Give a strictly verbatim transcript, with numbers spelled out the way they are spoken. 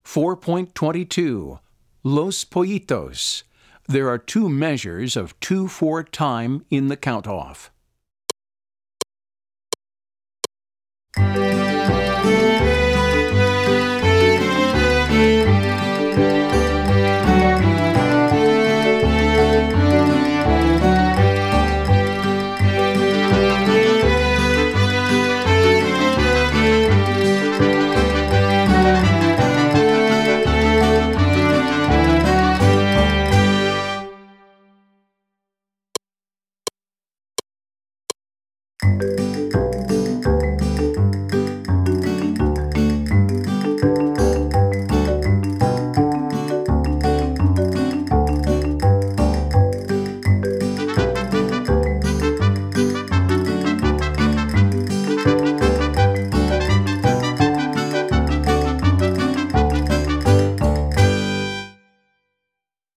four point twenty-two, Los Pollitos. There are two measures of two four time in the count-off.